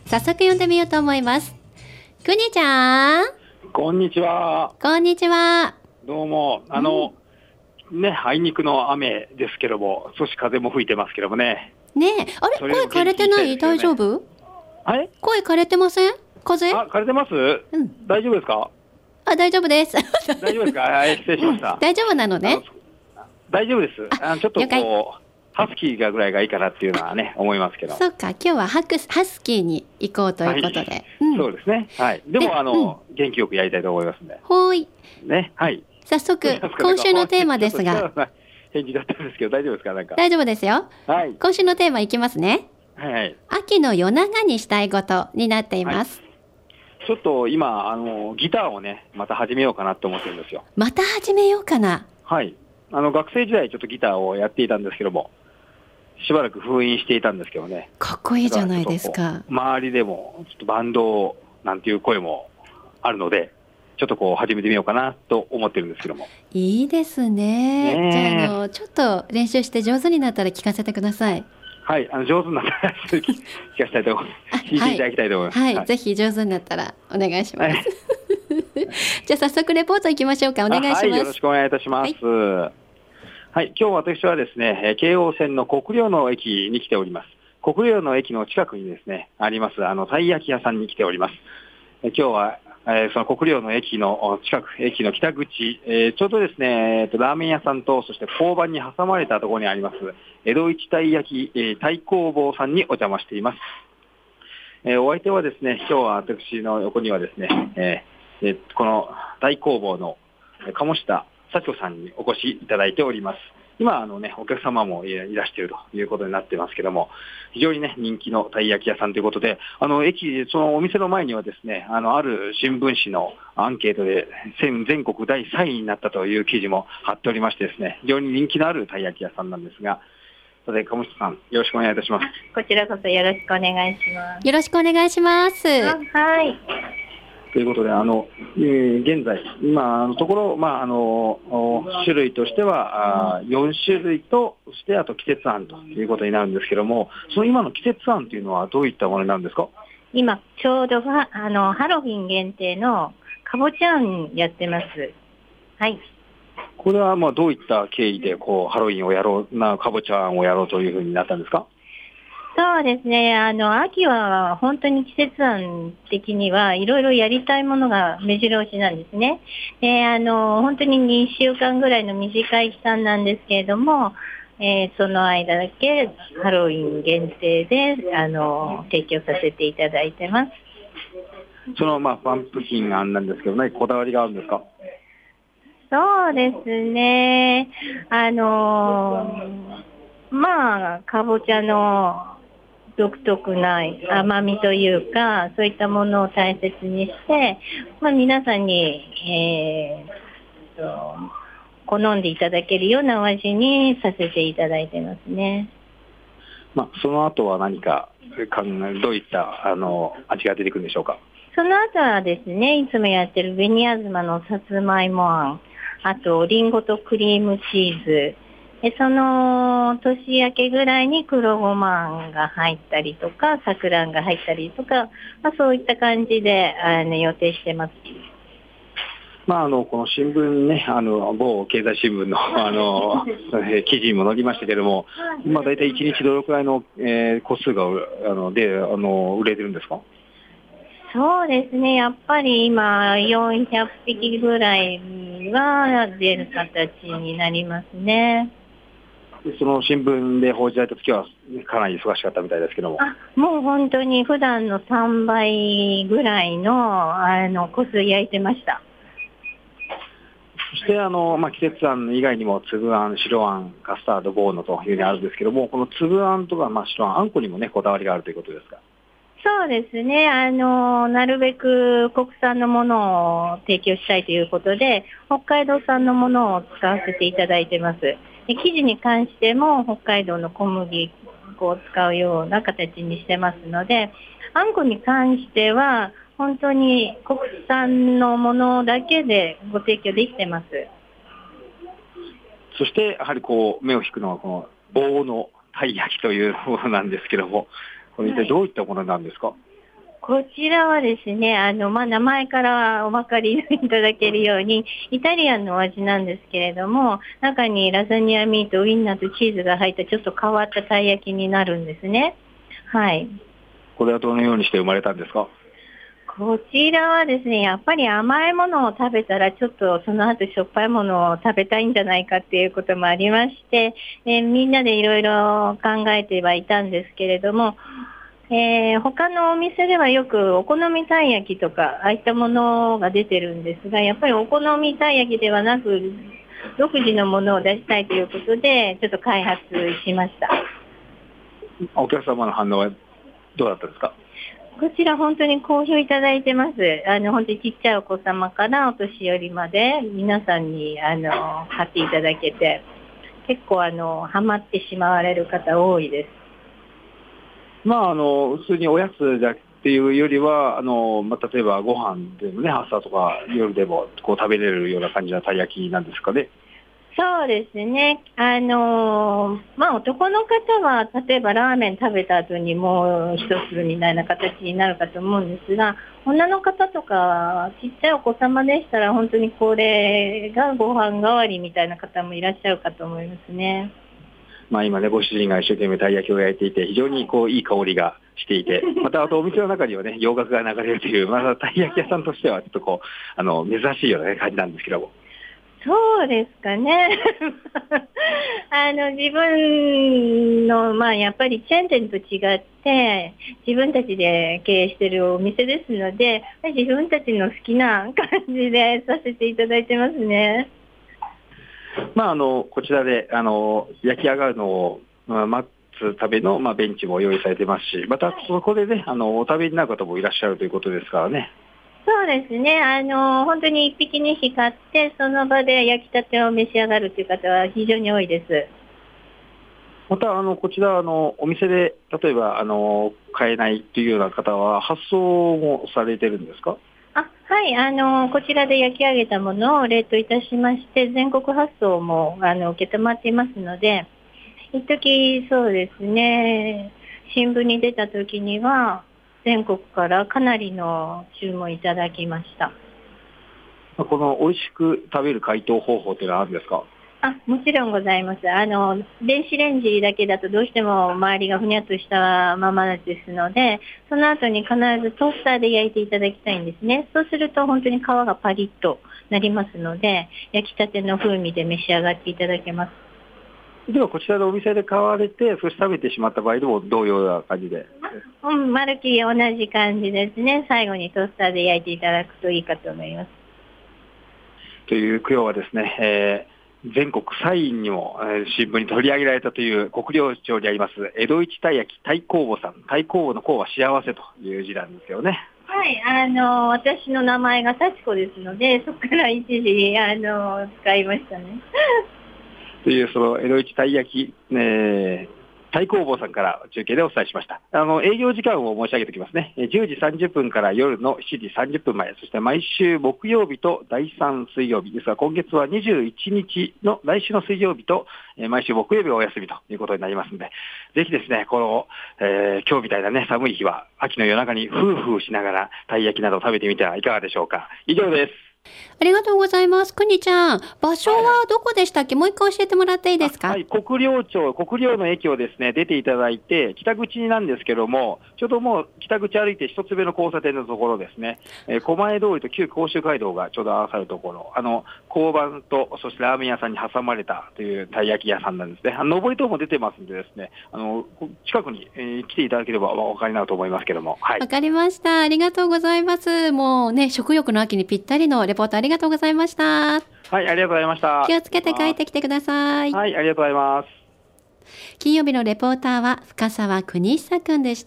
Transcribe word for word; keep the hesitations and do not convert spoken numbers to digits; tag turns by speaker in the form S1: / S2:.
S1: 早速読んでみようと思います。くにちゃん、
S2: こんにちは。
S1: こんにちは。
S2: どうも、あの、うん、ね、あいにくの雨ですけども、少し風も吹いてますけどもね。
S1: ねえ、あれ、声枯れてない？ね、大丈夫？
S2: はい？
S1: 声枯れてません？風？
S2: あ、枯れてます？うん。大丈夫ですか？
S1: あ、大丈夫です。
S2: 大丈夫ですか？はい、失礼しました。
S1: 大丈夫なのね。
S2: 大丈夫です。あ、ちょっとこう、ハスキーがぐらいがいいかなっていうのはね、思いますけど。
S1: そうか、今日はハクスハスキーに行こうということで。はい、
S2: うん、そうですね。はい。でも、であの、うん、元気よくやりたいと思いますんで。
S1: ほい。
S2: ね、はい。
S1: 早速、今週のテーマですが。
S2: 返事だったんですけど、大丈夫ですか？なんか。
S1: 大丈夫ですよ。はい。今週のテーマいきますね。
S2: はいはい。
S1: 秋の夜長にしたいことになっています。
S2: はい、ちょっと今、あの、ギターをね、また始めようかなと思ってるんですよ。
S1: また始めようかな。
S2: はい。あの、学生時代ちょっとギターをやっていたんですけども、しばらく封印していたんですけどね。
S1: かっこいいじゃないですか。
S2: 周りでも、ちょっとバンドなんていう声もあるので、ちょっとこう始めてみようかなと思ってるんですけども。
S1: いいですね。ね、じゃあ、あの、ちょっと練習して上手になったら聞かせてください。
S2: はい、あの上手になったら聞かせたいと思います。聞いていただきたいと思います。
S1: はい、はいはい、ぜひ上手になったらお願いします。はい、じゃあ早速レポートいきましょうか。お願いします。はい、
S2: よろしくお願いいたします。はいはい、今日私はですね、京王線の国領の駅に来ております。国領の駅の近くにですね、あります、あの、たい焼き屋さんに来ております。今日は、えー、その国領の駅の近く、駅の北口、えー、ちょうどですね、えーと、ラーメン屋さんと、そして交番に挟まれたところにあります、江戸一たい焼き、えー、太工房さんにお邪魔しています。えー、お相手はですね、今日は私の横にはですね、えーえー、この太工房の鴨下社長さんにお越しいただいております。今、あのね、お客様もいらしているということになっていますけども、非常にね、人気のたい焼き屋さんということで、あの、駅、そのお店の前にはですね、あの、ある新聞紙のアンケートで、全国だいさんいになったという記事も貼っておりましてですね、非常に人気のあるたい焼き屋さんなんですが、さて、鴨下さん、よろしくお願いいたします。
S3: こちらこそよろしくお願いします。
S1: よろしくお願いします。
S3: はい。
S2: ということで、あの、えー、現在、今のところ、まあ、あの、種類としては、あよん種類と、そしてあと季節案ということになるんですけども、その今の季節案というのはどういったものなんですか？
S3: 今、ちょうどは、あの、ハロウィン限定のかぼちゃ案やってます。はい。
S2: これは、まあ、どういった経緯で、こう、ハロウィンをやろう、な、かぼちゃ案をやろうというふうになったんですか？
S3: そうですね。あの、秋は本当に季節案的にはいろいろやりたいものが目白押しなんですね。で、あの、本当ににしゅうかんぐらいの短い期間なんですけれども、えー、その間だけハロウィン限定で、あの、提供させていただいてます。
S2: その、まあ、パンプキン案なんですけど、何かこだわりがあるんですか？
S3: そうですね。あの、まあ、かぼちゃの独特な甘みというか、そういったものを大切にして、まあ、皆さんに、えー、と好んでいただけるようなお味にさせていただいてますね。
S2: まあ、その後は何か考え、どういったあの味が出てくるんでしょうか？
S3: その後はですね、いつもやってる紅あずまのさつまいもあん、あとリンゴとクリームチーズ、でその年明けぐらいに黒ごまあんが入ったりとか、さくらんが入ったりとか、まあ、そういった感じであの予定してます。
S2: まあ、あのこの新聞ね、あの某経済新聞のあの記事にも載りましたけれども、まあ、大体いちにちどのくらいの、えー、個数があのであの売れてるんですか？
S3: そうですね、やっぱり今よんひゃくぴきぐらいは出る形になりますね。
S2: その新聞で報じられた時はかなり忙しかったみたいですけども。
S3: あ、もう本当に普段のさんばいぐらいのあの個数焼いてました。
S2: そしてあの、まあ、季節あん以外にも粒あん、白あん、カスタード、ボーノというふうにあるんですけども、この粒あんとか、まあ、白あん、あんこにもねこだわりがあるということですか？
S3: そうですね。あの、なるべく国産のものを提供したいということで、北海道産のものを使わせていただいてます。で、生地に関しても北海道の小麦粉を使うような形にしてますので、あんこに関しては本当に国産のものだけでご提供できてます。
S2: そしてやはりこう目を引くのはこの棒のたい焼きというものなんですけども、これ一体どういったものなんですか？はい、
S3: こちらはですね、あの、まあ、名前からお分かりいただけるように、イタリアンのお味なんですけれども、中にラザニアミート、ウインナーとチーズが入ったちょっと変わったたい焼きになるんですね。はい。
S2: これはどのようにして生まれたんですか？
S3: こちらはですね、やっぱり甘いものを食べたら、ちょっとその後しょっぱいものを食べたいんじゃないかっていうこともありまして、えーみんなでいろいろ考えてはいたんですけれども、えー他のお店ではよくお好みたい焼きとか、ああいったものが出てるんですが、やっぱりお好みたい焼きではなく、独自のものを出したいということで、ちょっと開発しました。
S2: お客様の反応はどうだったですか？
S3: こちら本当に好評いただいてます。あの、本当にちっちゃいお子様からお年寄りまで皆さんに、あの、買っていただけて、結構あの、ハマってしまわれる方多いです。
S2: まあ、あの、普通におやつだっていうよりは、あの、まあ、例えばご飯でもね、朝とか夜でもこう食べれるような感じのたい焼きなんですかね。
S3: そうですね。あのーまあ、男の方は、例えばラーメン食べた後にもう一つみたいな形になるかと思うんですが、女の方とか、ちっちゃいお子様でしたら、本当にこれがご飯代わりみたいな方もいらっしゃるかと思いますね。
S2: まあ今ね、ご主人が一生懸命たい焼きを焼いていて、非常にこういい香りがしていて、またあとお店の中にはね、洋楽が流れるという、まあたい焼き屋さんとしてはちょっとこう、あの、珍しいような、ね、感じなんですけども。
S3: そうですかね。あの、自分の、まあ、やっぱりチェーン店と違って、自分たちで経営しているお店ですので、自分たちの好きな感じでさせていただいてますね。
S2: まああの、こちらで、あの、焼き上がるのを、まあ、待つための、まあ、ベンチも用意されてますし、またそこでね、あの、お食べになる方もいらっしゃるということですからね。
S3: そうですね。あの、本当に一匹二匹買って、その場で焼きたてを召し上がるという方は非常に多いです。
S2: また、あの、こちら、あの、お店で、例えば、あの、買えないというような方は、発送もされてるんですか？
S3: あ、はい。あの、こちらで焼き上げたものを冷凍いたしまして、全国発送も、あの、受け止まっていますので、一時そうですね、新聞に出た時には、全国からかなりの注文いただきました。
S2: この美味しく食べる解凍方法というのはあるんですか？
S3: あ、もちろんございます。あの、電子レンジだけだとどうしても周りがふにゃっとしたままですので、その後に必ずトースターで焼いていただきたいんですね。そうすると本当に皮がパリッとなりますので、焼きたての風味で召し上がっていただけます。
S2: では、こちらのお店で買われて、そして食べてしまった場合でも同様な感じで。
S3: うん、まるっきり同じ感じですね。最後にトースターで焼いていただくといいかと思います。
S2: という今日はですね、えー全国さんいにも、えー新聞に取り上げられたという国領町にあります江戸一たい焼き太公母さん。太公母の公は幸せという字なんですよね。
S3: はい、あの、私の名前が幸子ですので、そこから一時、あの、使いましたね。
S2: というその江戸一たい焼き、えー太公母さんから中継でお伝えしました。あの営業時間を申し上げておきますね。じゅうじさんじゅっぷんから夜のしちじさんじゅっぷんまで、そして毎週木曜日とだいさん水曜日ですが、今月はにじゅういちにちの来週の水曜日と、えー毎週木曜日はお休みということになりますので、ぜひですね、この、えー今日みたいなね、寒い日は秋の夜中にフーフーしながらたい焼きなど食べてみてはいかがでしょうか。以上です。
S1: ありがとうございます。くにちゃん、場所はどこでしたっけ？もう一回教えてもらっていいですか？
S2: はい、国領町、国領の駅をですね、出ていただいて、北口なんですけども、ちょうどもう北口歩いて一つ目の交差点のところですね、えー、狛江通りと旧甲州街道がちょうど合わさるところ、あの、交番と、そしてラーメン屋さんに挟まれたというたい焼き屋さんなんですね。あの上り等も出てますんでですね、あの、近くに、えー来ていただければお分かりになると思いますけども、はい。
S1: わかりました。ありがとうございます。もうね、食欲の秋にぴったりのレポートありがとうございました。
S2: はい、ありがとうございました。
S1: 気をつけて帰ってきてください。
S2: はい、ありがとうございます。
S1: 金曜日のレポーターは深澤邦久くんでした。